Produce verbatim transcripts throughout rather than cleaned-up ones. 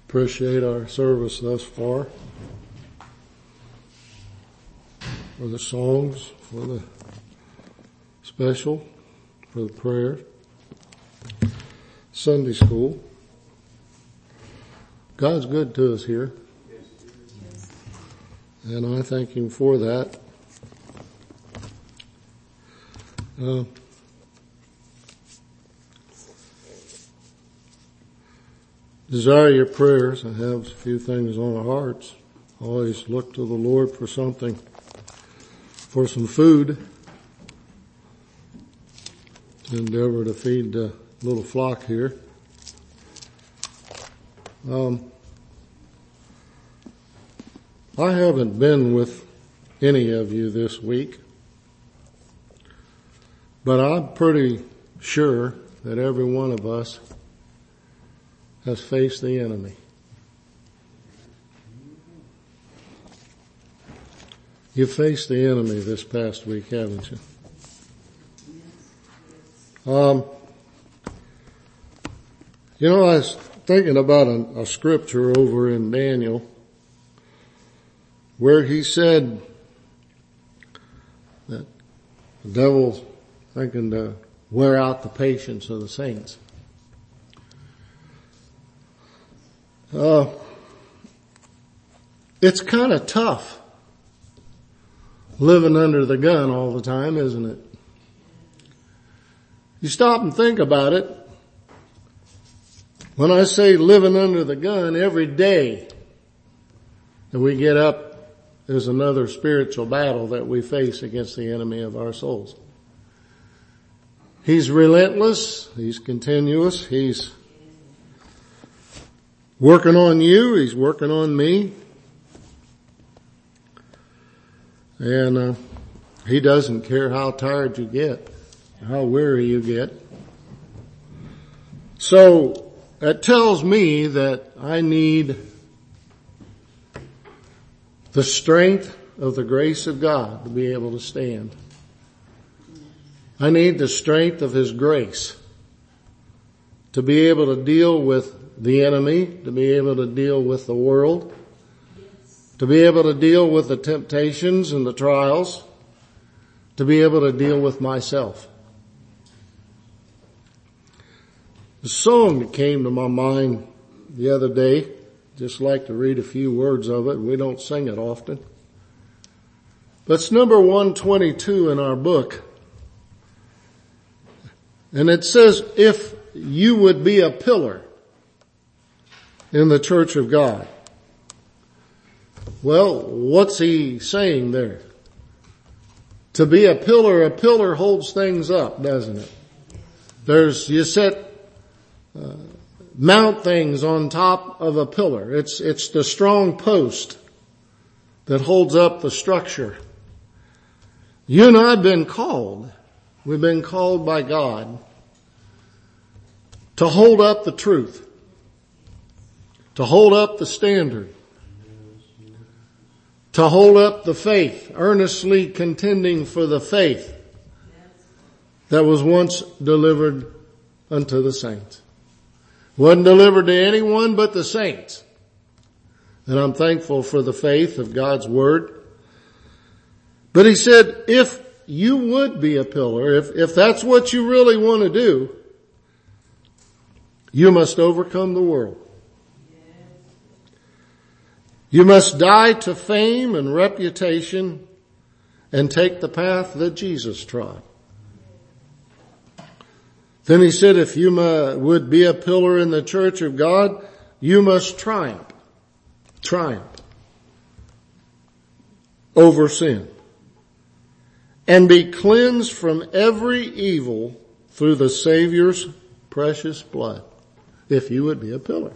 Appreciate our service thus far. For the songs, for the special, for the prayer, Sunday school. God's good to us here. And I thank Him for that. Uh, desire your prayers. I have a few things on our hearts. Always look to the Lord for something, for some food. Endeavor to feed the little flock here. Um, I haven't been with any of you this week, but I'm pretty sure that every one of us has faced the enemy. You faced the enemy this past week, haven't you? Um, you know, I was thinking about a, a scripture over in Daniel where he said that the devil's thinking to wear out the patience of the saints. Uh, it's kind of tough living under the gun all the time, isn't it? You stop and think about it. When I say living under the gun, every day that we get up is another spiritual battle that we face against the enemy of our souls. He's relentless. He's continuous. He's working on you. He's working on me. And uh, he doesn't care how tired you get, how weary you get. So it tells me that I need the strength of the grace of God to be able to stand. I need the strength of His grace to be able to deal with the enemy, to be able to deal with the world, to be able to deal with the temptations and the trials, to be able to deal with myself. The song that came to my mind the other day, just like to read a few words of it. We don't sing it often. But it's number one twenty-two in our book. And it says, if you would be a pillar in the church of God. Well, what's he saying there? To be a pillar, a pillar holds things up, doesn't it? There's, you set, uh, mount things on top of a pillar. It's, it's the strong post that holds up the structure. You and I have been called. We've been called by God to hold up the truth, to hold up the standard, to hold up the faith, earnestly contending for the faith that was once delivered unto the saints. Wasn't delivered to anyone but the saints. And I'm thankful for the faith of God's Word. But he said, if you would be a pillar, if, if that's what you really want to do, you must overcome the world. You must die to fame and reputation and take the path that Jesus trod. Then he said, if you would be a pillar in the church of God, you must triumph, triumph over sin and be cleansed from every evil through the Savior's precious blood, if you would be a pillar.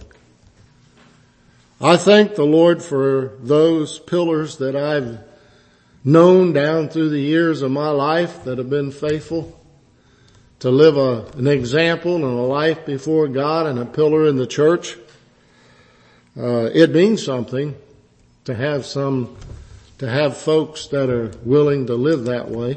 I thank the Lord for those pillars that I've known down through the years of my life that have been faithful to live a, an example and a life before God and a pillar in the church. Uh, it means something to have some, to have folks that are willing to live that way,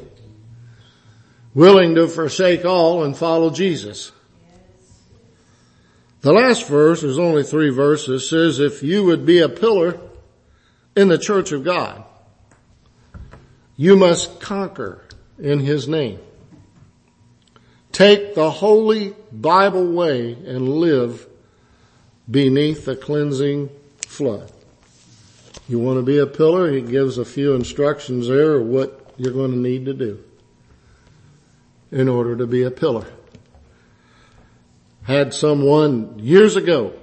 willing to forsake all and follow Jesus. The last verse, there's only three verses, says if you would be a pillar in the church of God, you must conquer in His name. Take the holy Bible way and live beneath the cleansing flood. You want to be a pillar? He gives a few instructions there of what you're going to need to do in order to be a pillar. Had someone years ago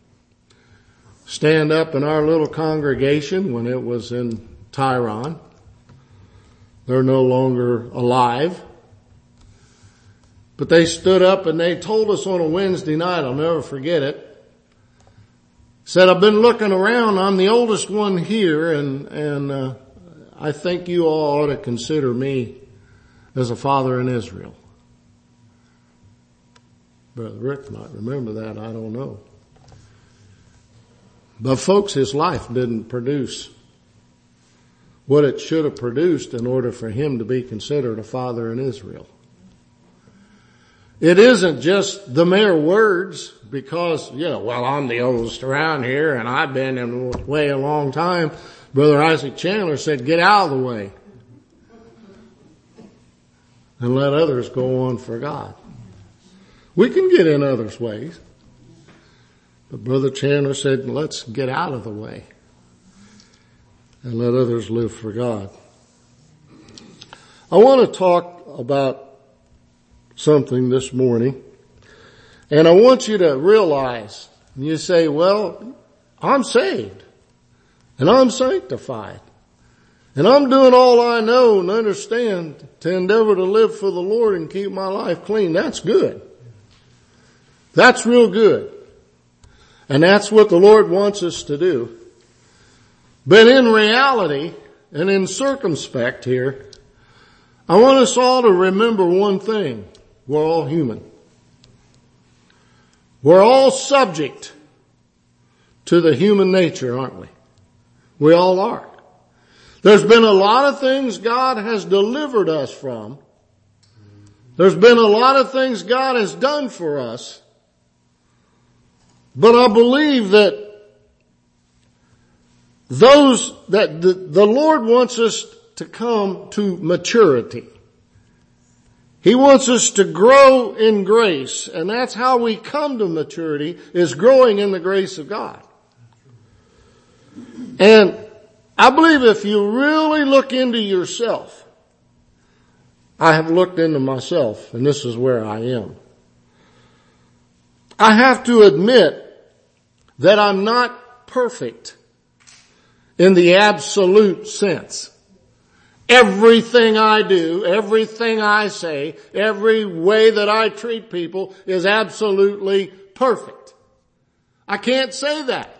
stand up in our little congregation when it was in Tyrone. They're no longer alive. But they stood up and they told us on a Wednesday night, I'll never forget it, said, I've been looking around, I'm the oldest one here, and, and uh, I think you all ought to consider me as a father in Israel. Brother Rick might remember that, I don't know. But folks, his life didn't produce what it should have produced in order for him to be considered a father in Israel. It isn't just the mere words because, you know, well, I'm the oldest around here and I've been in the way a long time. Brother Isaac Chandler said, get out of the way and let others go on for God. We can get in others' ways. But Brother Chandler said, let's get out of the way and let others live for God. I want to talk about something this morning, and I want you to realize, and you say, well, I'm saved, and I'm sanctified, and I'm doing all I know and understand to endeavor to live for the Lord and keep my life clean. That's good. That's real good. And that's what the Lord wants us to do. But in reality, and in circumspect here, I want us all to remember one thing. We're all human. We're all subject to the human nature, aren't we? We all are. There's been a lot of things God has delivered us from. There's been a lot of things God has done for us. But I believe that those, that the, the Lord wants us to come to maturity. He wants us to grow in grace, and that's how we come to maturity, is growing in the grace of God. And I believe if you really look into yourself, I have looked into myself, and this is where I am. I have to admit that I'm not perfect in the absolute sense. Everything I do, everything I say, every way that I treat people is absolutely perfect. I can't say that.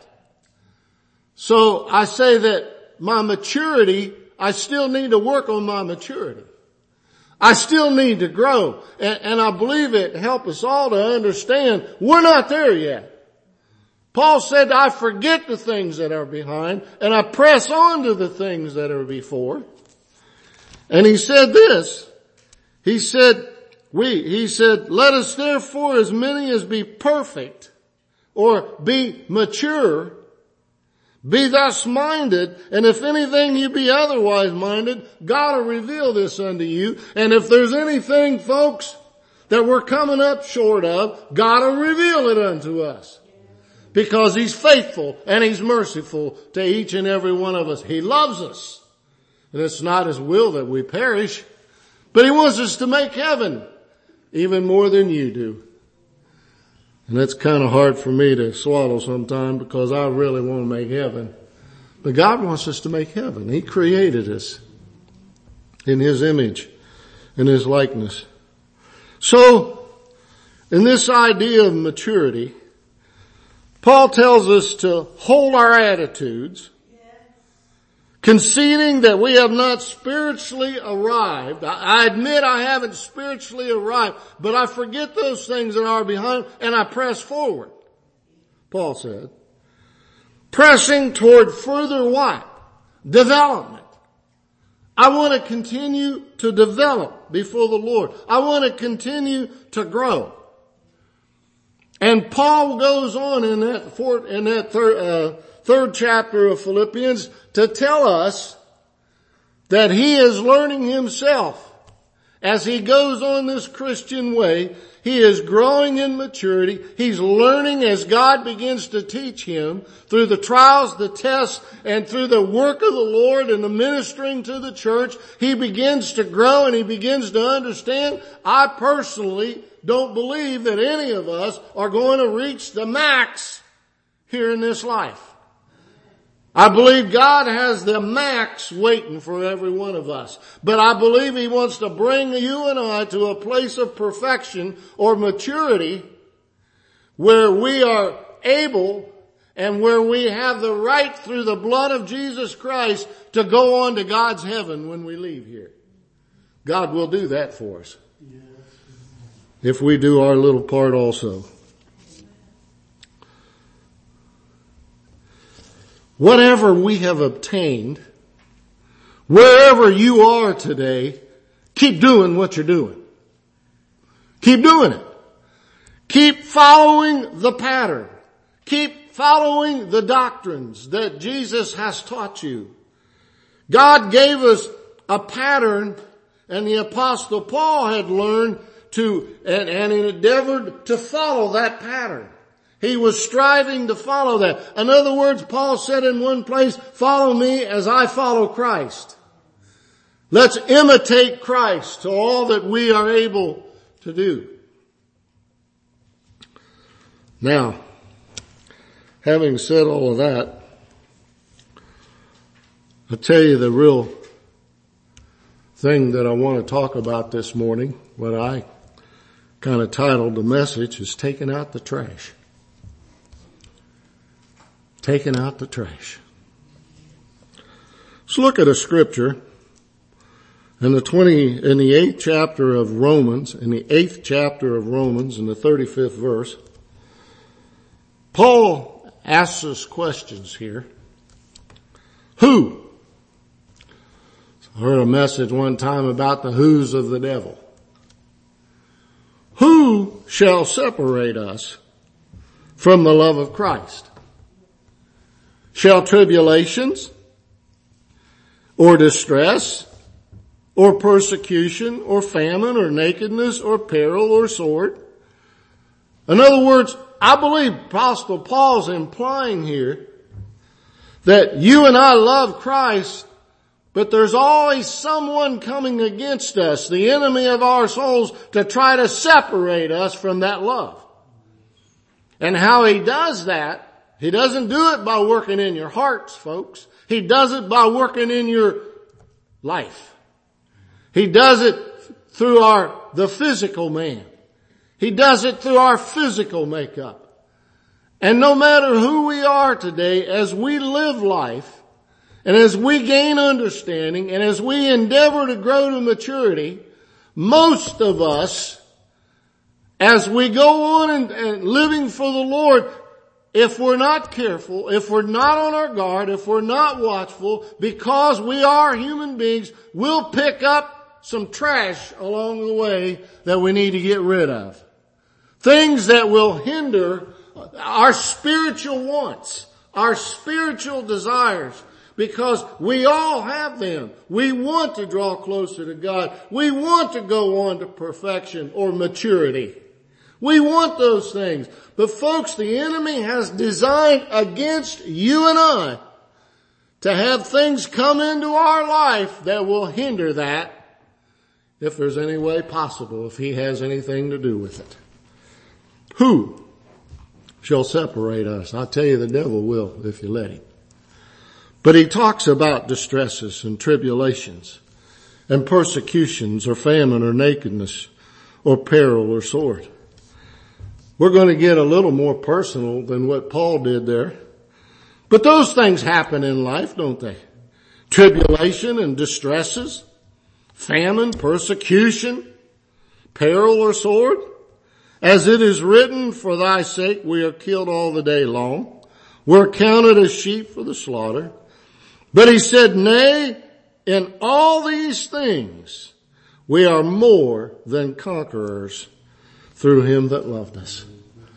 So I say that my maturity, I still need to work on my maturity. I still need to grow. And, and I believe it helps us all to understand we're not there yet. Paul said, I forget the things that are behind and I press on to the things that are before. And he said this, he said, we, he said, let us therefore as many as be perfect or be mature, be thus minded, and if anything you be otherwise minded, God will reveal this unto you. And if there's anything, folks, that we're coming up short of, God will reveal it unto us. Because He's faithful and He's merciful to each and every one of us. He loves us. And it's not His will that we perish, but He wants us to make heaven even more than you do. And that's kind of hard for me to swallow sometimes because I really want to make heaven. But God wants us to make heaven. He created us in His image, in His likeness. So, in this idea of maturity, Paul tells us to hold our attitudes, conceding that we have not spiritually arrived. I admit I haven't spiritually arrived, but I forget those things that are behind and I press forward, Paul said. Pressing toward further what? Development. I want to continue to develop before the Lord. I want to continue to grow. And Paul goes on in that fourth, in that third, uh, third chapter of Philippians to tell us that he is learning himself as he goes on this Christian way. He is growing in maturity. He's learning as God begins to teach him through the trials, the tests, and through the work of the Lord and the ministering to the church. He begins to grow and he begins to understand. I personally don't believe that any of us are going to reach the max here in this life. I believe God has the max waiting for every one of us. But I believe He wants to bring you and I to a place of perfection or maturity where we are able and where we have the right through the blood of Jesus Christ to go on to God's heaven when we leave here. God will do that for us. If we do our little part also. Whatever we have obtained, wherever you are today, keep doing what you're doing. Keep doing it. Keep following the pattern. Keep following the doctrines that Jesus has taught you. God gave us a pattern, and the Apostle Paul had learned to and, and endeavored to follow that pattern. He was striving to follow that. In other words, Paul said in one place, follow me as I follow Christ. Let's imitate Christ to all that we are able to do. Now, having said all of that, I'll tell you the real thing that I want to talk about this morning, what I kind of titled the message, is taking out the trash. Taking out the trash. Let's look at a scripture in the twenty, in the eighth chapter of Romans, in the eighth chapter of Romans, in the thirty-fifth verse. Paul asks us questions here. Who? I heard a message one time about the who's of the devil. Who shall separate us from the love of Christ? Shall tribulations, or distress, or persecution, or famine, or nakedness, or peril, or sword? In other words, I believe Apostle Paul's implying here that you and I love Christ, but there's always someone coming against us, the enemy of our souls, to try to separate us from that love. And how he does that, he doesn't do it by working in your hearts, folks. He does it by working in your life. He does it through our, the physical man. He does it through our physical makeup. And no matter who we are today, as we live life, and as we gain understanding, and as we endeavor to grow to maturity, most of us, as we go on and, and living for the Lord, if we're not careful, if we're not on our guard, if we're not watchful, because we are human beings, we'll pick up some trash along the way that we need to get rid of. Things that will hinder our spiritual wants, our spiritual desires, because we all have them. We want to draw closer to God. We want to go on to perfection or maturity. We want those things. But folks, the enemy has designed against you and I to have things come into our life that will hinder that, if there's any way possible, if he has anything to do with it. Who shall separate us? I tell you, the devil will if you let him. But he talks about distresses and tribulations and persecutions or famine or nakedness or peril or sword. We're going to get a little more personal than what Paul did there. But those things happen in life, don't they? Tribulation and distresses, famine, persecution, peril or sword. As it is written, for thy sake we are killed all the day long. We're counted as sheep for the slaughter. But he said, nay, in all these things we are more than conquerors through him that loved us.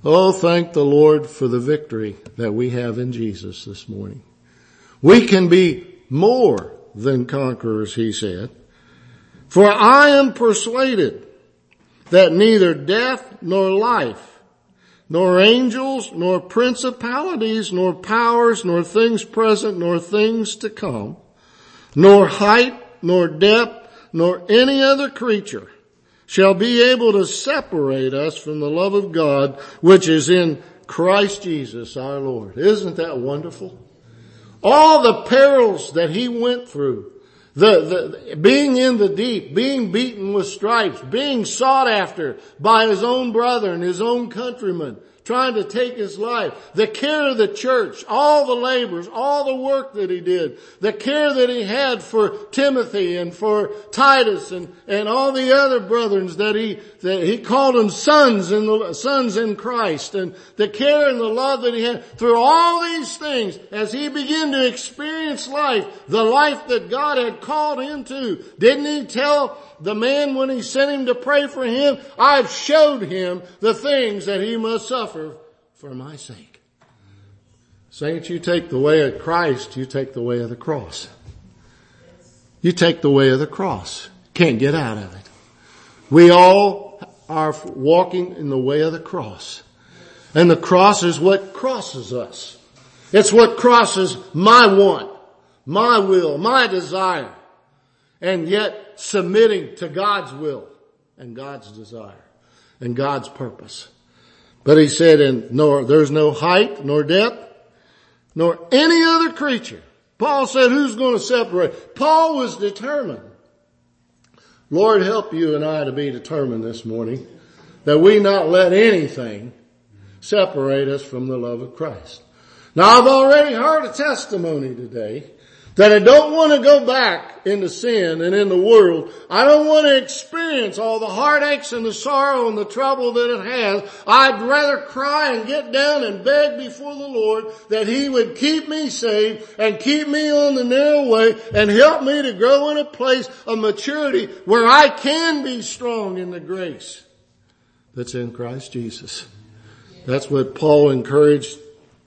Oh, thank the Lord for the victory that we have in Jesus this morning. We can be more than conquerors, he said. For I am persuaded that neither death nor life, nor angels, nor principalities, nor powers, nor things present, nor things to come, nor height, nor depth, nor any other creature shall be able to separate us from the love of God, which is in Christ Jesus our Lord. Isn't that wonderful? All the perils that he went through, the, the, being in the deep, being beaten with stripes, being sought after by his own brother and his own countrymen, trying to take his life, the care of the church, all the labors, all the work that he did, the care that he had for Timothy and for Titus and, and all the other brethren that he, that he called them sons in the, sons in Christ, and the care and the love that he had through all these things as he began to experience life, the life that God had called him to. Didn't he tell the man when he sent him to pray for him, I've showed him the things that he must suffer for my sake. Saints, you take the way of Christ, you take the way of the cross. You take the way of the cross. Can't get out of it. We all are walking in the way of the cross. And the cross is what crosses us. It's what crosses my want, my will, my desire. And yet submitting to God's will and God's desire and God's purpose. But he said, and nor, there's no height nor depth nor any other creature. Paul said, who's going to separate? Paul was determined. Lord, help you and I to be determined this morning that we not let anything separate us from the love of Christ. Now, I've already heard a testimony today that I don't want to go back into sin and in the world. I don't want to experience all the heartaches and the sorrow and the trouble that it has. I'd rather cry and get down and beg before the Lord that he would keep me saved and keep me on the narrow way and help me to grow in a place of maturity where I can be strong in the grace that's in Christ Jesus. That's what Paul encouraged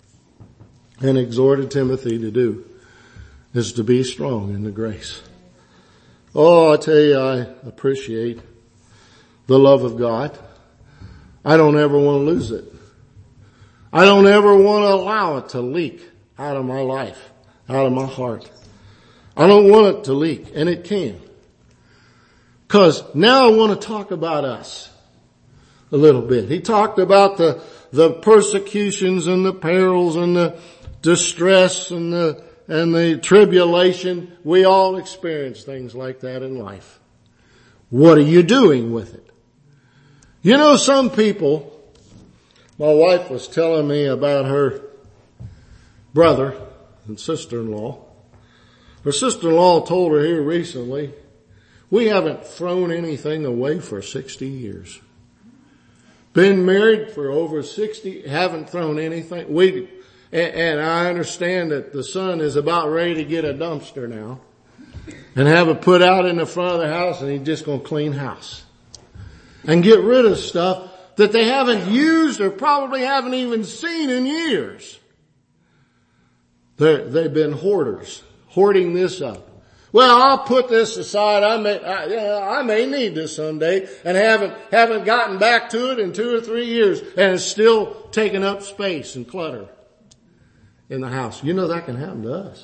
and exhorted Timothy to do, is to be strong in the grace. Oh, I tell you, I appreciate the love of God. I don't ever want to lose it. I don't ever want to allow it to leak out of my life, out of my heart. I don't want it to leak, and it can. Because now I want to talk about us a little bit. He talked about the, the persecutions and the perils and the distress and the And the tribulation. We all experience things like that in life. What are you doing with it? You know, some people, my wife was telling me about her brother and sister-in-law. Her sister-in-law told her here recently, we haven't thrown anything away for sixty years. Been married for over sixty, haven't thrown anything. We And I understand that the son is about ready to get a dumpster now and have it put out in the front of the house, and he's just going to clean house and get rid of stuff that they haven't used or probably haven't even seen in years. They're, they've been hoarders, hoarding this up. Well, I'll put this aside. I may, I, you know, I may need this someday, and haven't, haven't gotten back to it in two or three years, and it's still taking up space and clutter in the house. You know, that can happen to us.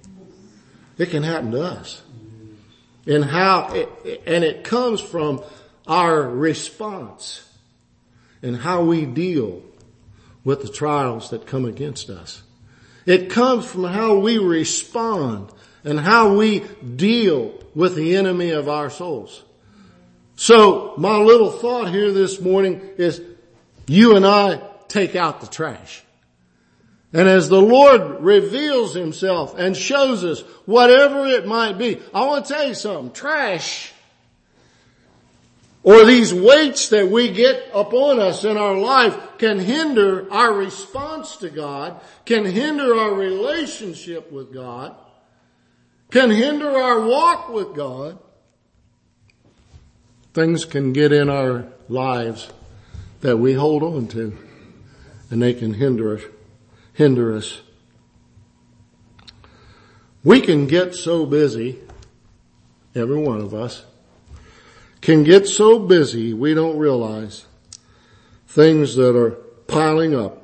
It can happen to us. And how, it, and it comes from our response and how we deal with the trials that come against us. It comes from how we respond and how we deal with the enemy of our souls. So my little thought here this morning is you and I take out the trash. And as the Lord reveals himself and shows us whatever it might be, I want to tell you something. Trash, or these weights that we get upon us in our life, can hinder our response to God, can hinder our relationship with God, can hinder our walk with God. Things can get in our lives that we hold on to. and they can hinder us, hinder us. We can get so busy, every one of us, can get so busy we don't realize things that are piling up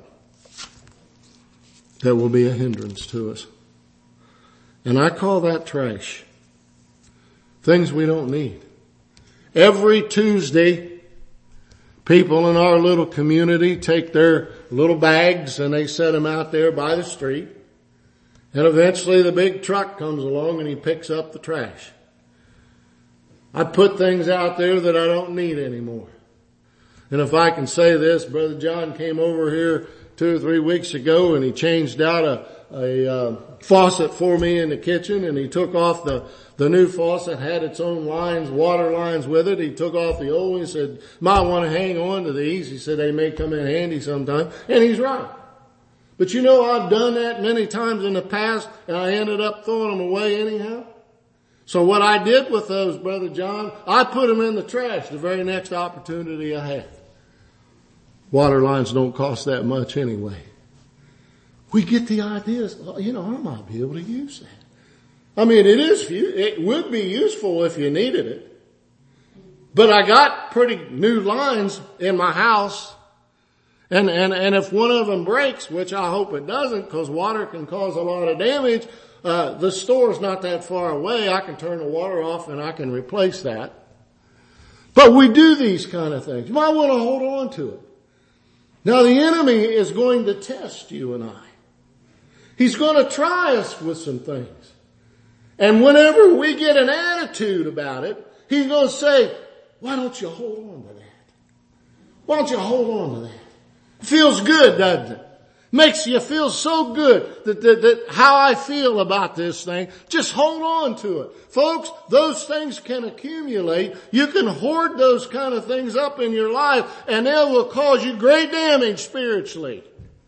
that will be a hindrance to us. And I call that trash. Things we don't need. Every Tuesday, people in our little community take their little bags and they set them out there by the street. And eventually the big truck comes along and he picks up the trash. I put things out there that I don't need anymore. And if I can say this, Brother John came over here two or three weeks ago and he changed out a, a uh, faucet for me in the kitchen, and he took off the, the new faucet, had its own lines, water lines with it. He took off the old one. He said, might want to hang on to these. He said they may come in handy sometime. And he's right. But you know, I've done that many times in the past and I ended up throwing them away anyhow. So what I did with those, Brother John, I put them in the trash the very next opportunity I had. Water lines don't cost that much anyway. We get the ideas, you know, I might be able to use that. I mean, it is, it would be useful if you needed it. But I got pretty new lines in my house. And, and, and if one of them breaks, which I hope it doesn't, because water can cause a lot of damage, uh, the store's not that far away. I can turn the water off and I can replace that. But we do these kind of things. You might want to hold on to it. Now the enemy is going to test you and I. He's going to try us with some things. And whenever we get an attitude about it, he's going to say, why don't you hold on to that? Why don't you hold on to that? It feels good, doesn't it? Makes you feel so good that, that, that how I feel about this thing. Just hold on to it. Folks, those things can accumulate. You can hoard those kind of things up in your life and they will cause you great damage spiritually.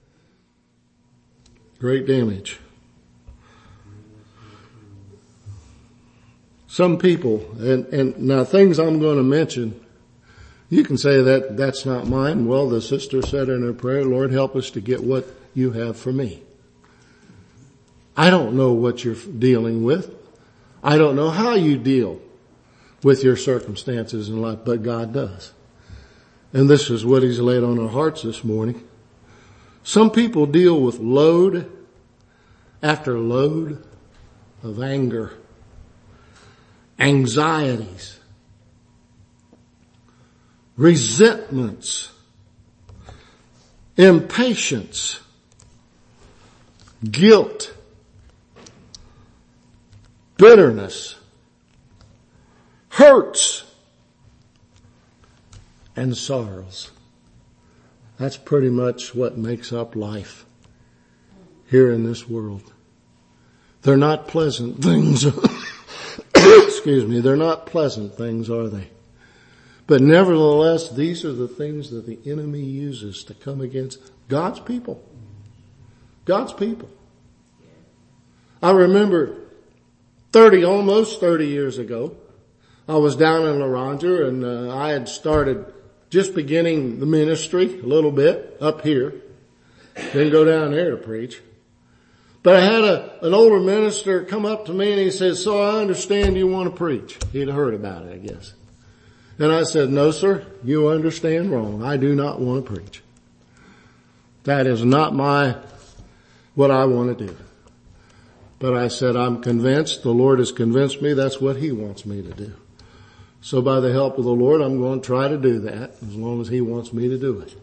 Great damage. Some people, and, and now things I'm going to mention, you can say that that's not mine. Well, the sister said in her prayer, Lord, help us to get what you have for me. I don't know what you're dealing with. I don't know how you deal with your circumstances in life, but God does. And this is what he's laid on our hearts this morning. Some people deal with load after load of anger, anxieties, resentments, impatience, guilt, bitterness, hurts, and sorrows. That's pretty much what makes up life here in this world. They're not pleasant things. Excuse me. They're not pleasant things, are they? But nevertheless, these are the things that the enemy uses to come against God's people. God's people. I remember thirty, almost thirty years ago, I was down in Laranja and uh, I had started just beginning the ministry a little bit up here. Didn't go down there to preach. But I had a, an older minister come up to me and he said, so I understand you want to preach. He'd heard about it, I guess. And I said, no, sir, you understand wrong. I do not want to preach. That is not my, what I want to do. But I said, I'm convinced, the Lord has convinced me that's what he wants me to do. So by the help of the Lord, I'm going to try to do that as long as he wants me to do it.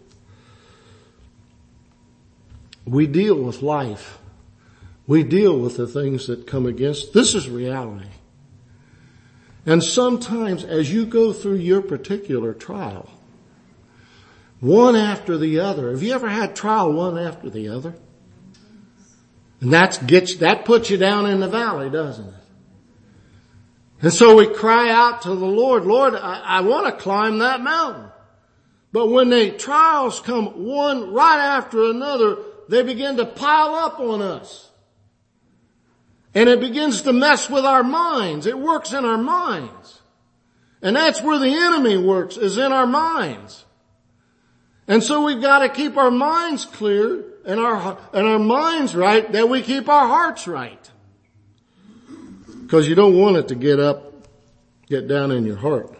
We deal with life. We deal with the things that come against. This is reality. And sometimes as you go through your particular trial, one after the other, have you ever had trial one after the other? And that's gets, that puts you down in the valley, doesn't it? And so we cry out to the Lord, Lord, I, I want to climb that mountain. But when the trials come one right after another, they begin to pile up on us. And it begins to mess with our minds. It works in our minds. And that's where the enemy works, is in our minds. And so we've got to keep our minds clear and our, and our minds right, that we keep our hearts right. Because you don't want it to get up, get down in your heart.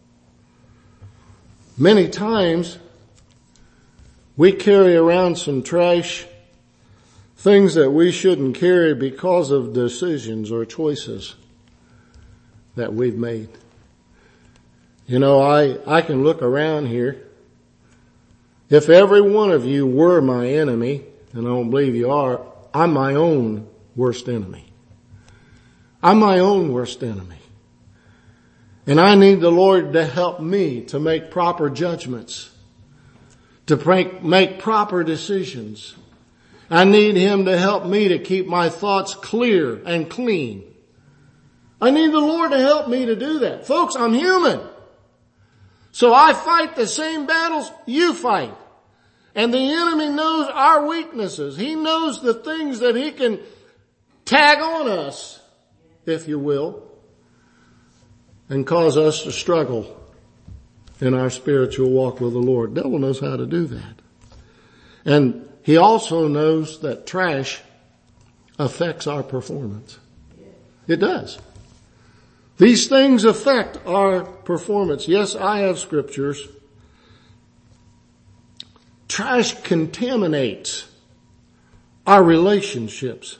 Many times, we carry around some trash, things that we shouldn't carry because of decisions or choices that we've made. You know, I, I can look around here. If every one of you were my enemy, and I don't believe you are, I'm my own worst enemy. I'm my own worst enemy. And I need the Lord to help me to make proper judgments, to make, make proper decisions. I need Him to help me to keep my thoughts clear and clean. I need the Lord to help me to do that. Folks, I'm human. So I fight the same battles you fight. And the enemy knows our weaknesses. He knows the things that he can tag on us, if you will, and cause us to struggle in our spiritual walk with the Lord. The devil knows how to do that. And he also knows that trash affects our performance. It does. These things affect our performance. Yes, I have scriptures. Trash contaminates our relationships.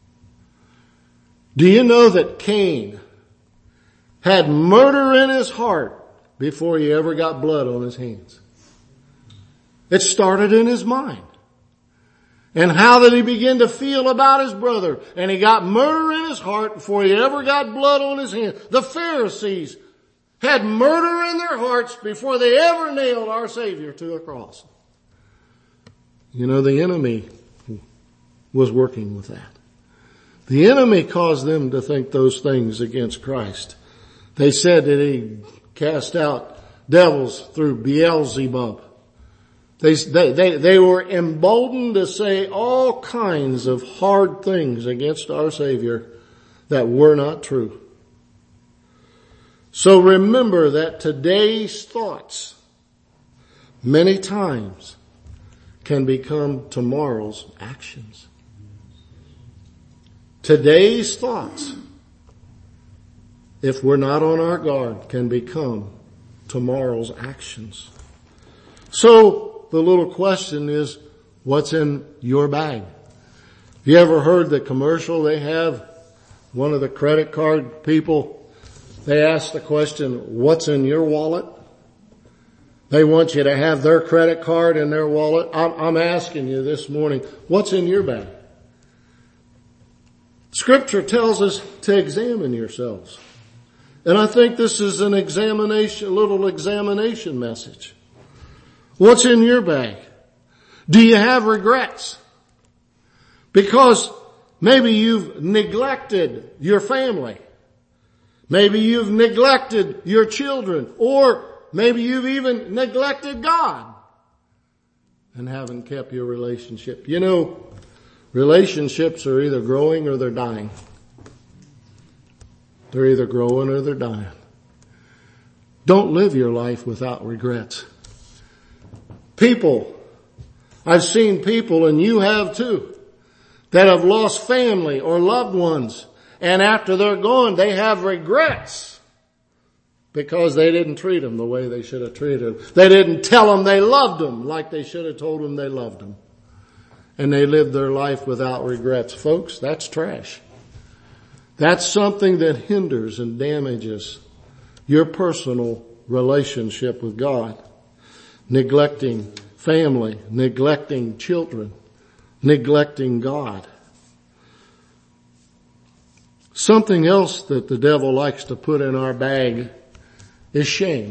Do you know that Cain had murder in his heart before he ever got blood on his hands? It started in his mind. And how did he begin to feel about his brother? And he got murder in his heart before he ever got blood on his hands. The Pharisees had murder in their hearts before they ever nailed our Savior to a cross. You know, the enemy was working with that. The enemy caused them to think those things against Christ. They said that he cast out devils through Beelzebub. They, they, they, they were emboldened to say all kinds of hard things against our Savior that were not true. So remember that today's thoughts many times can become tomorrow's actions. Today's thoughts, if we're not on our guard, can become tomorrow's actions. So the little question is, what's in your bag? Have you ever heard the commercial they have? One of the credit card people, they ask the question, what's in your wallet? They want you to have their credit card in their wallet. I'm, I'm asking you this morning, what's in your bag? Scripture tells us to examine yourselves. And I think this is an examination, a little examination message. What's in your bag? Do you have regrets? Because maybe you've neglected your family. Maybe you've neglected your children, or maybe you've even neglected God and haven't kept your relationship. You know, relationships are either growing or they're dying. They're either growing or they're dying. Don't live your life without regrets. People, I've seen people, and you have too, that have lost family or loved ones, and after they're gone, they have regrets because they didn't treat them the way they should have treated them. They didn't tell them they loved them like they should have told them they loved them. And they lived their life without regrets. Folks, that's trash. That's something that hinders and damages your personal relationship with God. Neglecting family, neglecting children, neglecting God. Something else that the devil likes to put in our bag is shame.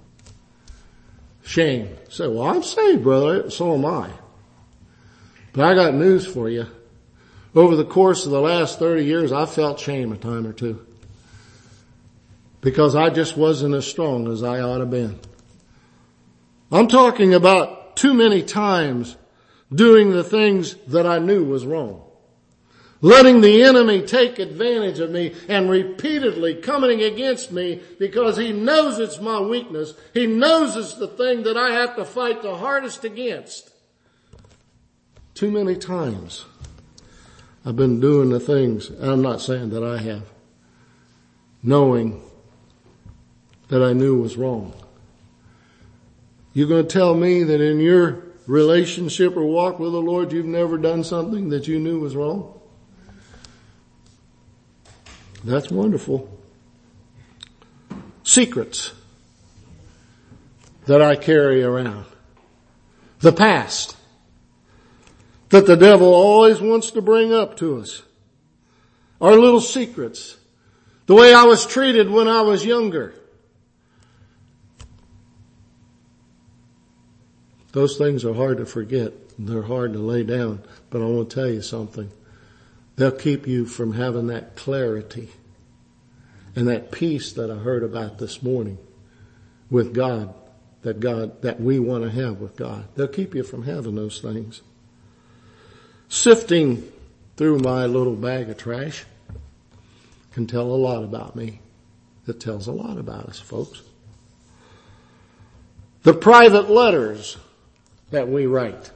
Shame. You say, well, I'm saved, brother. So am I. But I got news for you. Over the course of the last thirty years, I felt shame a time or two. Because I just wasn't as strong as I ought to have been. I'm talking about too many times doing the things that I knew was wrong. letting the enemy take advantage of me and repeatedly coming against me because he knows it's my weakness. He knows it's the thing that I have to fight the hardest against. Too many times I've been doing the things, and I'm not saying that I have, knowing that I knew was wrong. You're going to tell me that in your relationship or walk with the Lord you've never done something that you knew was wrong? That's wonderful. Secrets that I carry around. The past that the devil always wants to bring up to us. Our little secrets. The way I was treated when I was younger. Those things are hard to forget. They're hard to lay down. But I want to tell you something. They'll keep you from having that clarity and that peace that I heard about this morning with God, that God, that we want to have with God. They'll keep you from having those things. Sifting through my little bag of trash can tell a lot about me. It tells a lot about us, folks. The private letters that we write.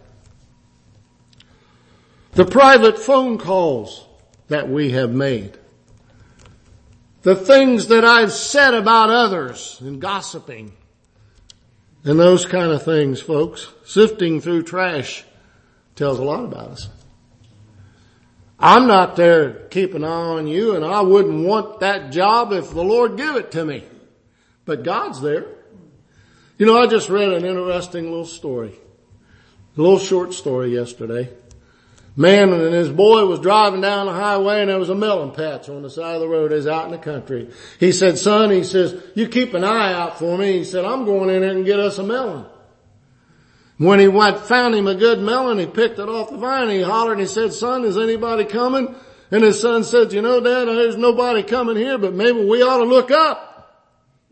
The private phone calls that we have made. The things that I've said about others and gossiping. And those kind of things, folks. Sifting through trash tells a lot about us. I'm not there to keep an eye on you, and I wouldn't want that job if the Lord give it to me. But God's there. You know, I just read an interesting little story. A little short story yesterday. Man and his boy was driving down the highway and there was a melon patch on the side of the road. He's out in the country. He said, son, he says, you keep an eye out for me. He said, I'm going in there and get us a melon. When he went, found him a good melon, he picked it off the vine and he hollered and he said, son, is anybody coming? And his son said, you know, Dad, there's nobody coming here, but maybe we ought to look up.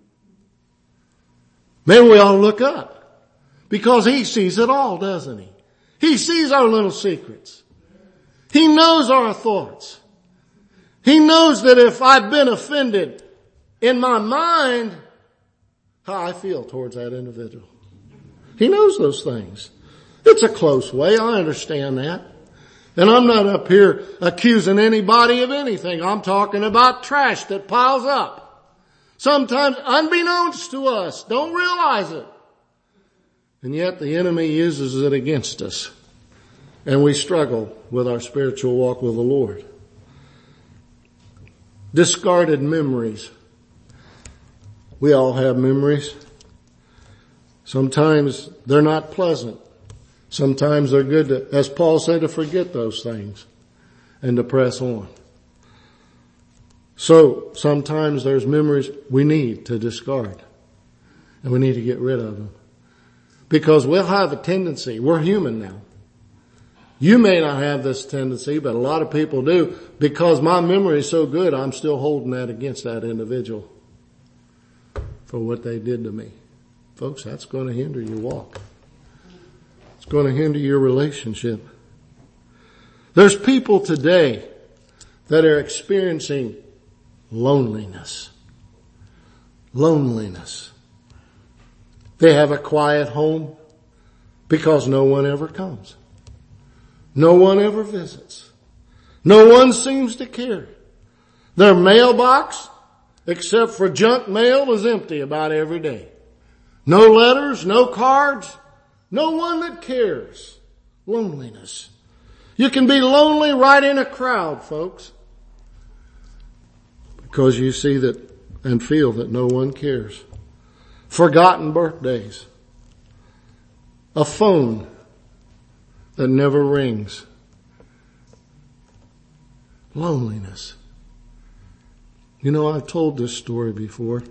Maybe we ought to look up. Because he sees it all, doesn't he? He sees our little secrets. He knows our thoughts. He knows that if I've been offended in my mind, how I feel towards that individual. He knows those things. It's a close way. I understand that. And I'm not up here accusing anybody of anything. I'm talking about trash that piles up. Sometimes unbeknownst to us. Don't realize it. And yet the enemy uses it against us. And we struggle with our spiritual walk with the Lord. Discarded memories. We all have memories. Sometimes they're not pleasant. Sometimes they're good to, as Paul said, to forget those things and to press on. So sometimes there's memories we need to discard. And we need to get rid of them. Because we'll have a tendency, we're human now. You may not have this tendency, but a lot of people do. Because my memory is so good, I'm still holding that against that individual for what they did to me. Folks, that's going to hinder your walk. It's going to hinder your relationship. There's people today that are experiencing loneliness. Loneliness. They have a quiet home because no one ever comes. No one ever visits. No one seems to care. Their mailbox, except for junk mail, is empty about every day. No letters, no cards, no one that cares. Loneliness. You can be lonely right in a crowd, folks, because you see that and feel that no one cares. Forgotten birthdays. A phone that never rings. Loneliness. You know, I've told this story before.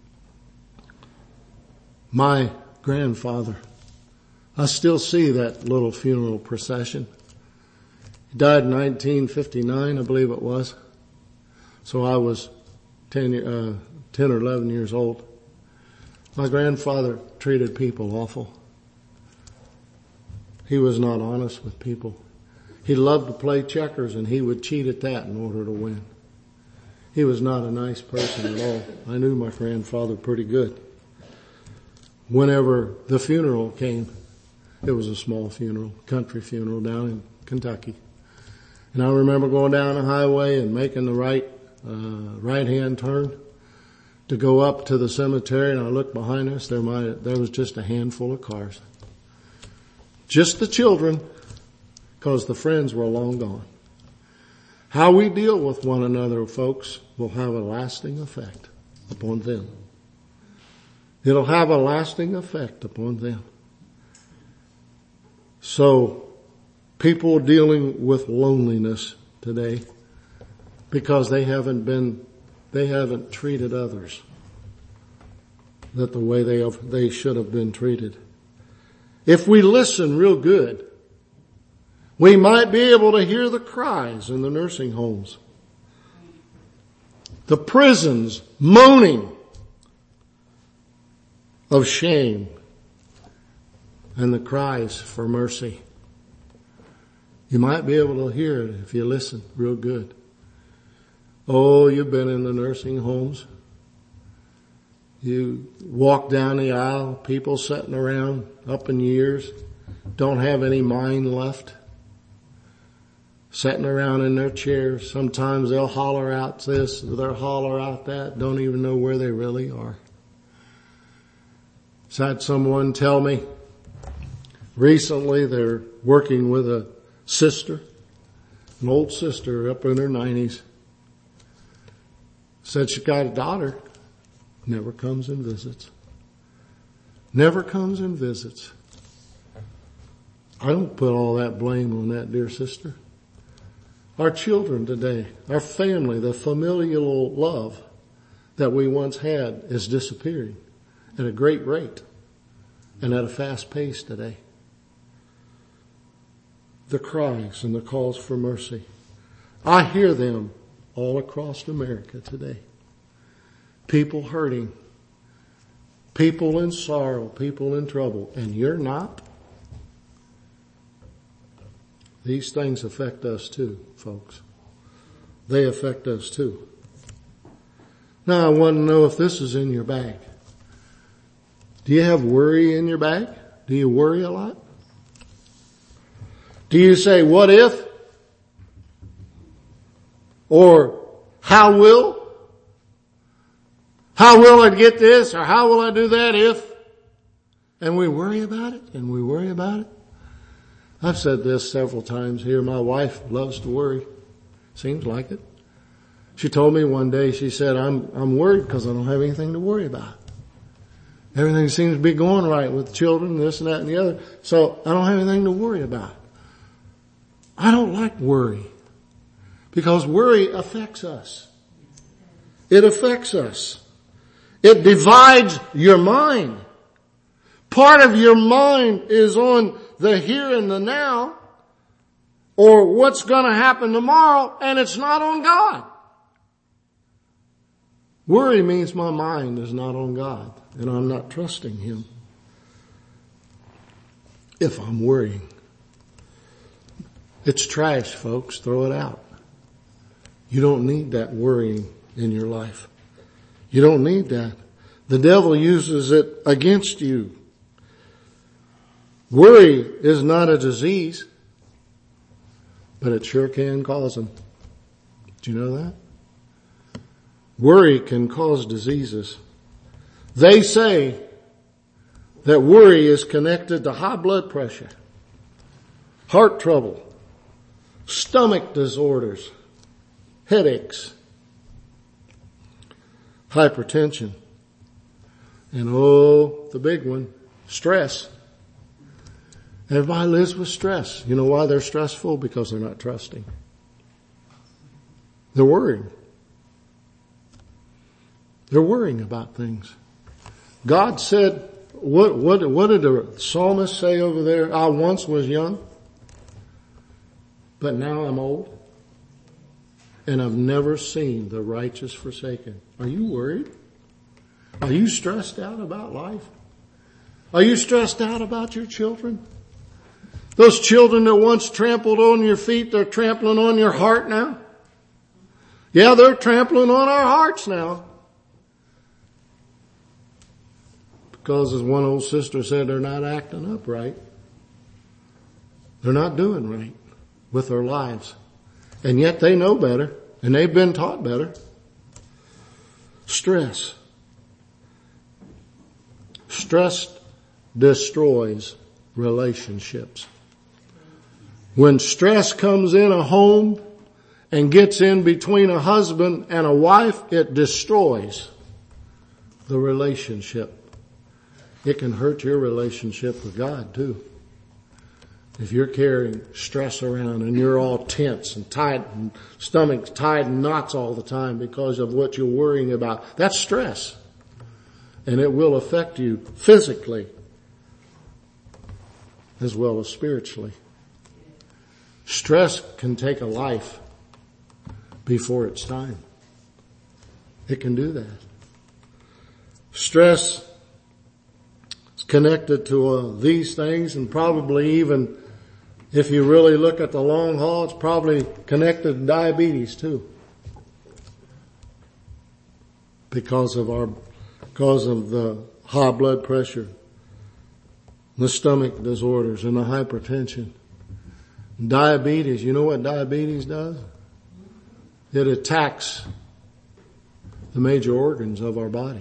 My grandfather, I still see that little funeral procession. He died in nineteen fifty-nine, I believe it was. So I was ten, uh, ten or eleven years old. My grandfather treated people awful. He was not honest with people. He loved to play checkers, and he would cheat at that in order to win. He was not a nice person at all. I knew my grandfather pretty good. Whenever the funeral came, it was a small funeral, country funeral down in Kentucky. And I remember going down the highway and making the right, uh, right-hand turn to go up to the cemetery, and I looked behind us. There might, there was just a handful of cars. Just the children, because the friends were long gone. How we deal with one another, folks, will have a lasting effect upon them. It'll have a lasting effect upon them. So, people dealing with loneliness today because they haven't been, they haven't treated others that the way they have, they should have been treated. If we listen real good, we might be able to hear the cries in the nursing homes, the prisons moaning of shame, and the cries for mercy. You might be able to hear it if you listen real good. Oh, you've been in the nursing homes. You walk down the aisle, people sitting around up in years, don't have any mind left. Sitting around in their chairs. Sometimes they'll holler out this, they'll holler out that, don't even know where they really are. So I had someone tell me recently they're working with a sister, an old sister up in her nineties. Said she got a daughter, never comes and visits. Never comes and visits. I don't put all that blame on that dear sister. Our children today, our family, the familial love that we once had is disappearing at a great rate and at a fast pace today. The cries and the calls for mercy. I hear them all across America today. People hurting, people in sorrow, people in trouble, and you're not. These things affect us too, folks. They affect us too. Now I want to know if this is in your bag. Do you have worry in your bag? Do you worry a lot? Do you say, what if? Or, how will? How will I get this? Or how will I do that if? And we worry about it, and we worry about it. I've said this several times here. My wife loves to worry. Seems like it. She told me one day, she said, I'm, I'm worried because I don't have anything to worry about. Everything seems to be going right with children, this and that and the other. So I don't have anything to worry about. I don't like worry because worry affects us. It affects us. It divides your mind. Part of your mind is on the here and the now, or what's going to happen tomorrow, and it's not on God. Worry means my mind is not on God, and I'm not trusting Him if I'm worrying. It's trash, folks. Throw it out. You don't need that worrying in your life. You don't need that. The devil uses it against you. Worry is not a disease, but it sure can cause them. Do you know that? Worry can cause diseases. They say that worry is connected to high blood pressure, heart trouble, stomach disorders, headaches, hypertension, and oh, the big one, stress. Everybody lives with stress. You know why they're stressful? Because they're not trusting. They're worried. They're worrying about things. God said, what, what, what did the psalmist say over there? I once was young, but now I'm old, and I've never seen the righteous forsaken. Are you worried? Are you stressed out about life? Are you stressed out about your children? Those children that once trampled on your feet, they're trampling on your heart now. Yeah, they're trampling on our hearts now. Because as one old sister said, they're not acting up right. They're not doing right with their lives. And yet they know better, and they've been taught better. Stress. Stress destroys relationships. When stress comes in a home and gets in between a husband and a wife, it destroys the relationship. It can hurt your relationship with God too. If you're carrying stress around and you're all tense and tight and stomach's tied in knots all the time because of what you're worrying about, that's stress. And it will affect you physically as well as spiritually. Stress can take a life before it's time. It can do that. Stress is connected to uh, these things, and probably even if you really look at the long haul, it's probably connected to diabetes too. Because of our, because of the high blood pressure, the stomach disorders, and the hypertension. Diabetes, you know what diabetes does? It attacks the major organs of our body.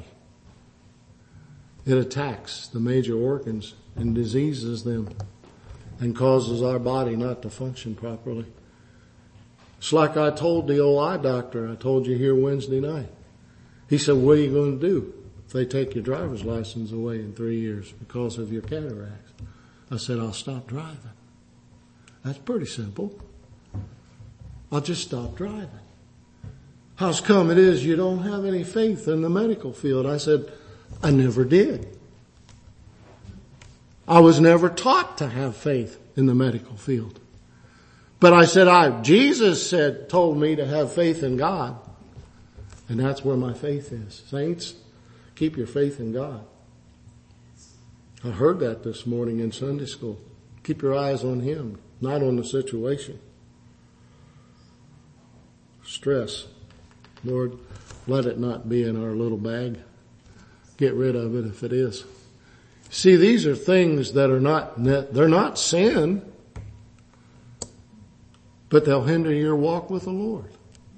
It attacks the major organs and diseases them and causes our body not to function properly. It's like I told the old eye doctor, I told you here Wednesday night. He said, what are you going to do if they take your driver's license away in three years because of your cataracts? I said, I'll stop driving. That's pretty simple. I'll just stop driving. How's come it is you don't have any faith in the medical field? I said, I never did. I was never taught to have faith in the medical field. But I said, I, Jesus said, told me to have faith in God. And that's where my faith is. Saints, keep your faith in God. I heard that this morning in Sunday school. Keep your eyes on Him, not on the situation. Stress. Lord, let it not be in our little bag. Get rid of it if it is. See, these are things that are not, they're not sin, but they'll hinder your walk with the Lord.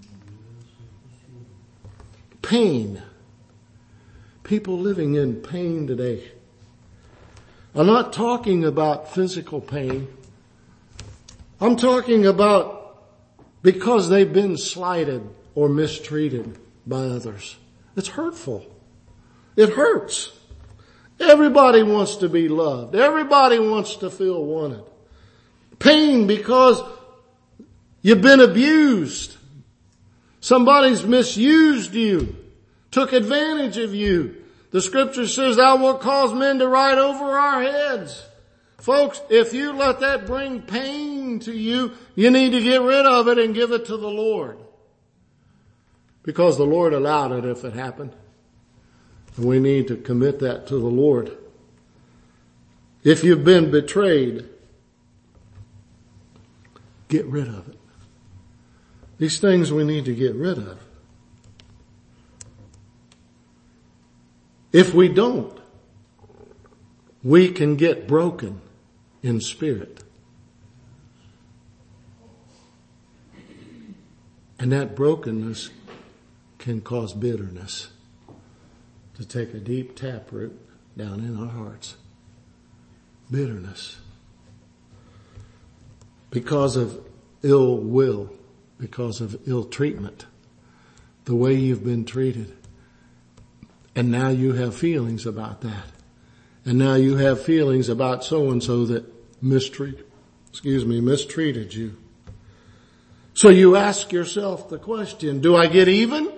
Pain. People living in pain today. I'm not talking about physical pain. I'm talking about because they've been slighted or mistreated by others. It's hurtful. It hurts. Everybody wants to be loved. Everybody wants to feel wanted. Pain because you've been abused. Somebody's misused you, took advantage of you. The scripture says, thou wilt cause men to ride over our heads. Folks, if you let that bring pain to you, you need to get rid of it and give it to the Lord. Because the Lord allowed it if it happened. And we need to commit that to the Lord. If you've been betrayed, get rid of it. These things we need to get rid of. If we don't, we can get broken in spirit. And that brokenness can cause bitterness to take a deep taproot down in our hearts. Bitterness. Because of ill will, because of ill treatment, the way you've been treated. And now you have feelings about that. And now you have feelings about so-and-so that mistreat, excuse me, mistreated you. So you ask yourself the question, do I get even?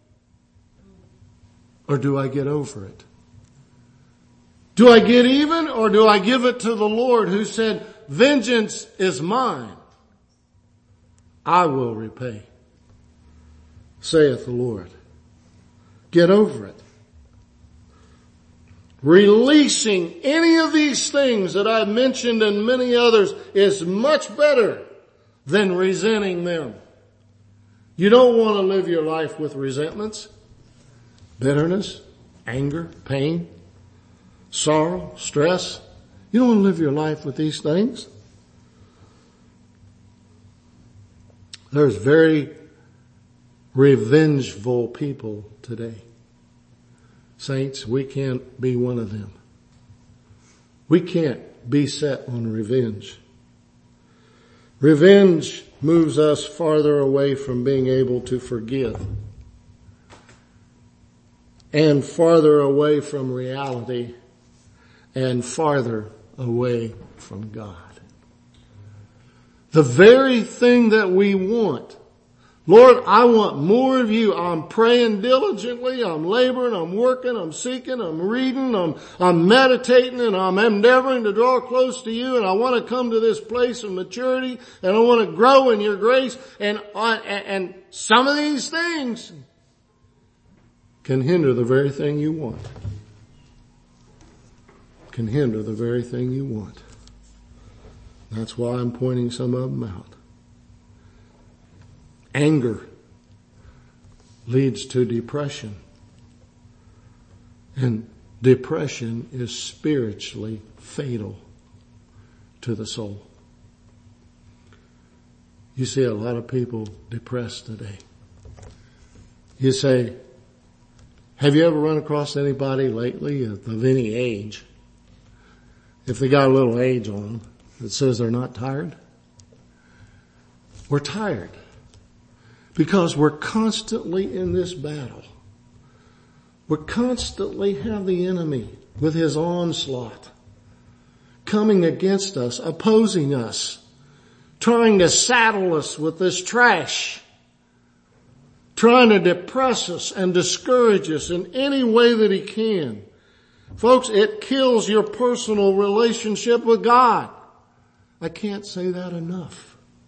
Or do I get over it? Do I get even or do I give it to the Lord who said, vengeance is mine. I will repay, saith the Lord. Get over it. releasing any of these things that I've mentioned and many others is much better than resenting them. You don't want to live your life with resentments, bitterness, anger, pain, sorrow, stress. You don't want to live your life with these things. There's very revengeful people today. Saints, we can't be one of them. We can't be set on revenge. Revenge moves us farther away from being able to forgive and farther away from reality and farther away from God. The very thing that we want. Lord, I want more of you. I'm praying diligently. I'm laboring. I'm working. I'm seeking. I'm reading. I'm, I'm meditating, and I'm endeavoring to draw close to you. And I want to come to this place of maturity, and I want to grow in your grace. And, and, and some of these things can hinder the very thing you want. Can hinder the very thing you want. That's why I'm pointing some of them out. Anger leads to depression. And depression is spiritually fatal to the soul. You see a lot of people depressed today. You say, have you ever run across anybody lately of any age, if they got a little age on them, that says they're not tired? We're tired. Because we're constantly in this battle. We constantly have the enemy with his onslaught coming against us, opposing us, trying to saddle us with this trash, trying to depress us and discourage us in any way that he can. Folks, it kills your personal relationship with God. I can't say that enough.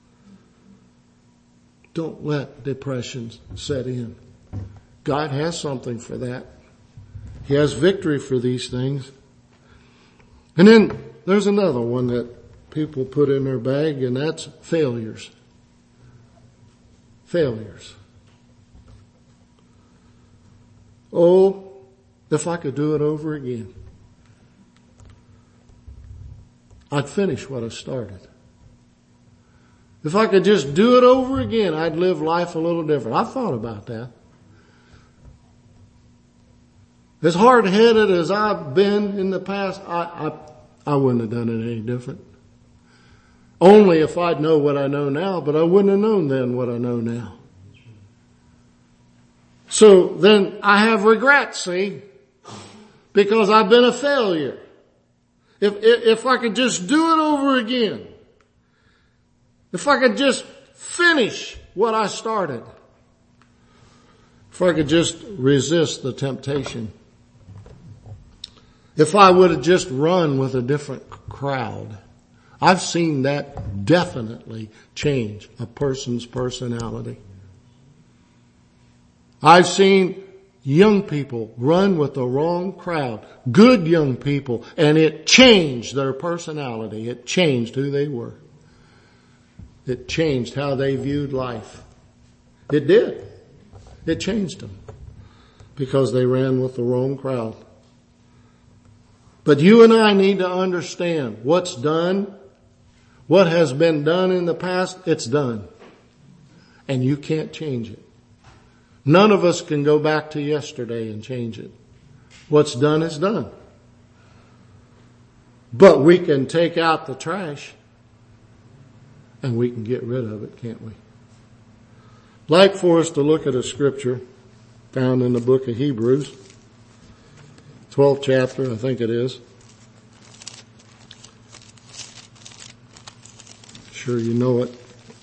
Don't let depression set in. God has something for that. He has victory for these things. And then there's another one that people put in their bag, and that's failures. Failures. Oh, if I could do it over again, I'd finish what I started. If I could just do it over again, I'd live life a little different. I've thought about that. As hard-headed as I've been in the past, I, I, I wouldn't have done it any different. Only if I'd know what I know now, but I wouldn't have known then what I know now. So then I have regret, see, because I've been a failure. If, if, if I could just do it over again, if I could just finish what I started, if I could just resist the temptation, if I would have just run with a different crowd. I've seen that definitely change a person's personality. I've seen young people run with the wrong crowd, good young people, and it changed their personality. It changed who they were. It changed how they viewed life. It did. It changed them because they ran with the wrong crowd. But you and I need to understand what's done, what has been done in the past, it's done. And you can't change it. None of us can go back to yesterday and change it. What's done is done. But we can take out the trash and we can get rid of it, can't we? I'd like for us to look at a scripture found in the book of Hebrews, twelfth chapter, I think it is. Sure you know it.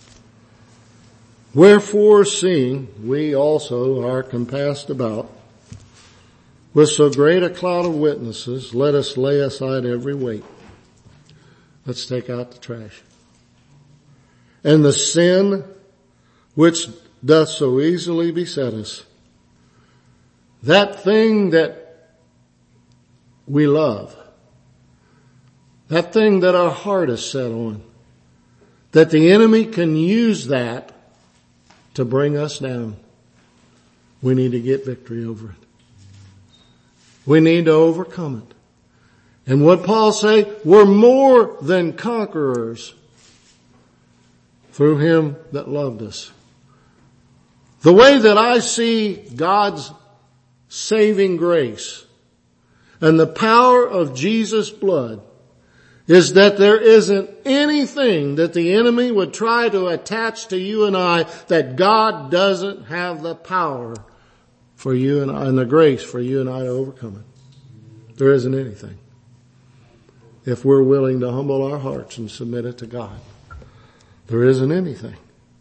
Wherefore, seeing we also are compassed about with so great a cloud of witnesses, let us lay aside every weight. Let's take out the trash. And the sin which doth so easily beset us. That thing that we love, that thing that our heart is set on, that the enemy can use that to bring us down. We need to get victory over it. We need to overcome it. And what Paul say? We're more than conquerors through him that loved us. The way that I see God's saving grace and the power of Jesus' blood is that there isn't anything that the enemy would try to attach to you and I that God doesn't have the power for you and I, and the grace for you and I to overcome it. There isn't anything. If we're willing to humble our hearts and submit it to God, there isn't anything.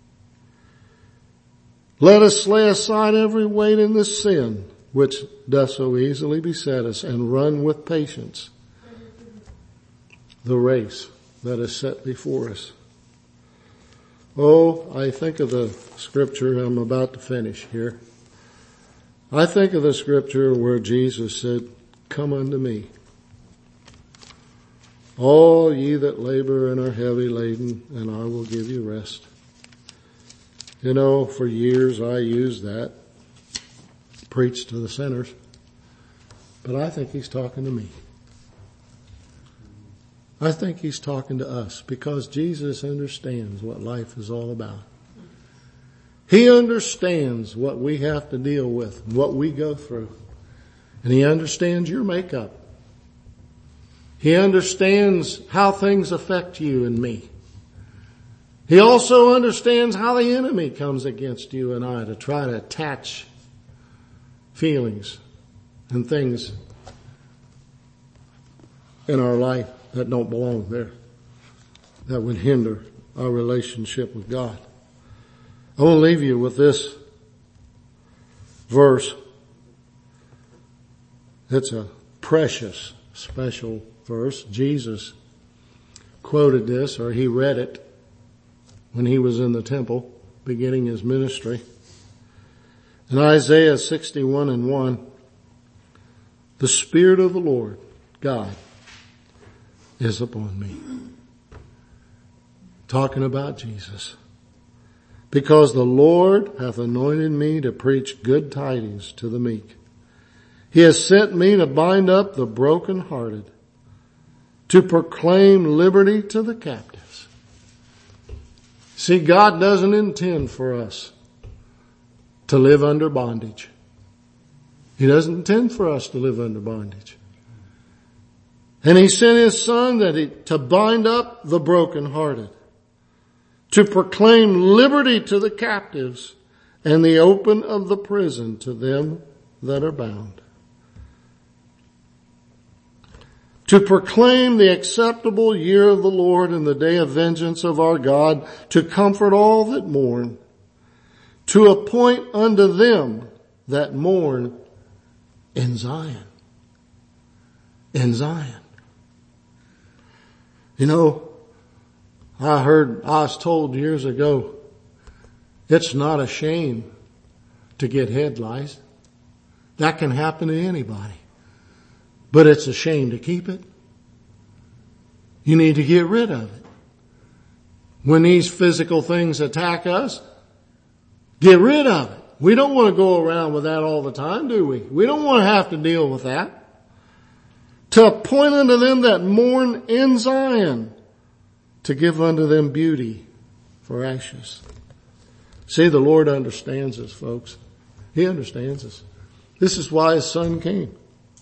Let us lay aside every weight in the sin which doth so easily beset us, and run with patience the race that is set before us. Oh, I think of the scripture, I'm about to finish here. I think of the scripture where Jesus said, come unto me, all ye that labor and are heavy laden, and I will give you rest. You know, for years I used that, preached to the sinners, but I think he's talking to me. I think he's talking to us because Jesus understands what life is all about. He understands what we have to deal with, what we go through. And he understands your makeup. He understands how things affect you and me. He also understands how the enemy comes against you and I to try to attach feelings and things in our life that don't belong there, that would hinder our relationship with God. I want to leave you with this verse. It's a precious, special verse. Jesus quoted this, or he read it when he was in the temple beginning his ministry. In Isaiah sixty-one and one, the Spirit of the Lord God is upon me. Talking about Jesus. Because the Lord hath anointed me to preach good tidings to the meek. He has sent me to bind up the brokenhearted, to proclaim liberty to the captives. See, God doesn't intend for us to live under bondage. He doesn't intend for us to live under bondage. And he sent his son that he, to bind up the brokenhearted, to proclaim liberty to the captives, and the open of the prison to them that are bound. To proclaim the acceptable year of the Lord and the day of vengeance of our God, to comfort all that mourn, to appoint unto them that mourn in Zion. In Zion. You know, I heard, I was told years ago, it's not a shame to get head lice. That can happen to anybody. But it's a shame to keep it. You need to get rid of it. When these physical things attack us, get rid of it. We don't want to go around with that all the time, do we? We don't want to have to deal with that. To appoint unto them that mourn in Zion, to give unto them beauty for ashes. See, the Lord understands us, folks. He understands us. This is why his son came.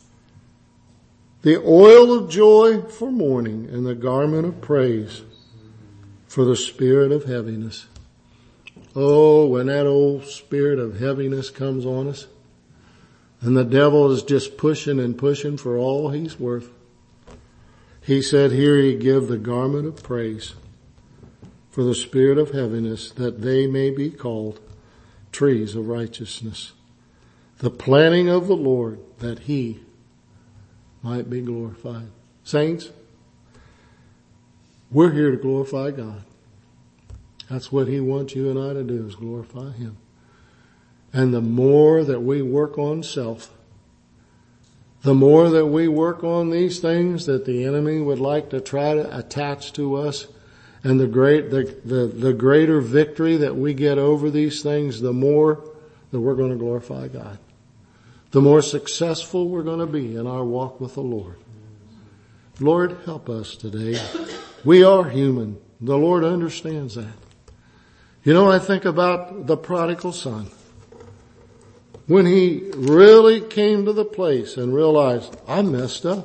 The oil of joy for mourning and the garment of praise for the spirit of heaviness. Oh, when that old spirit of heaviness comes on us and the devil is just pushing and pushing for all he's worth, he said, here he give the garment of praise for the spirit of heaviness, that they may be called trees of righteousness, the planting of the Lord, that he might be glorified. Saints, we're here to glorify God. That's what he wants you and I to do, is glorify him. And the more that we work on self, The more that we work on these things that the enemy would like to try to attach to us, and the great, the, the, the greater victory that we get over these things, the more that we're going to glorify God. The more successful we're going to be in our walk with the Lord. Lord, help us today. We are human. The Lord understands that. You know, I think about the prodigal son. When he really came to the place and realized, I messed up.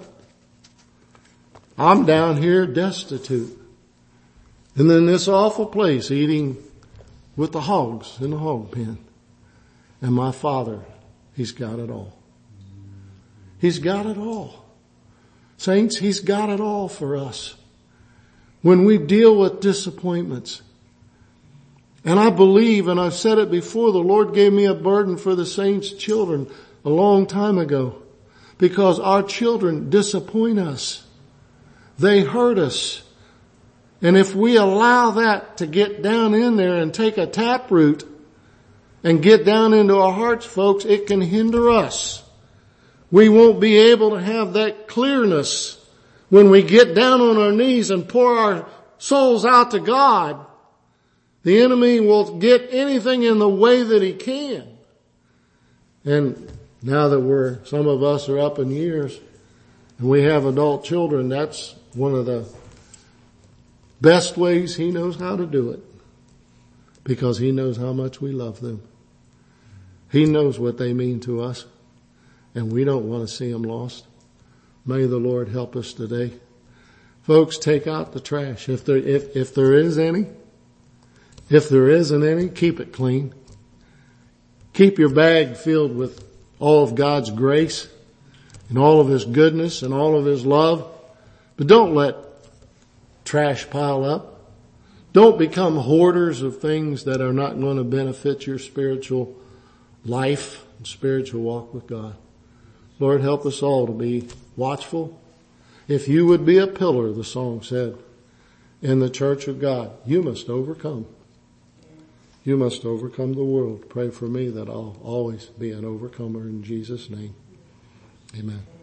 I'm down here destitute. And in this awful place eating with the hogs in the hog pen. And my father, he's got it all. He's got it all. Saints, he's got it all for us. When we deal with disappointments. And I believe, and I've said it before, the Lord gave me a burden for the saints' children a long time ago. Because our children disappoint us. They hurt us. And if we allow that to get down in there and take a taproot and get down into our hearts, folks, it can hinder us. We won't be able to have that clearness when we get down on our knees and pour our souls out to God. The enemy will get anything in the way that he can. And now that we're, some of us are up in years and we have adult children, that's one of the best ways he knows how to do it. Because he knows how much we love them. He knows what they mean to us. And we don't want to see them lost. May the Lord help us today. Folks, take out the trash. If there, if, if there is any, if there isn't any, keep it clean. Keep your bag filled with all of God's grace and all of His goodness and all of His love. But don't let trash pile up. Don't become hoarders of things that are not going to benefit your spiritual life and spiritual walk with God. Lord, help us all to be watchful. If you would be a pillar, the song said, in the church of God, you must overcome. You must overcome the world. Pray for me that I'll always be an overcomer in Jesus' name. Amen.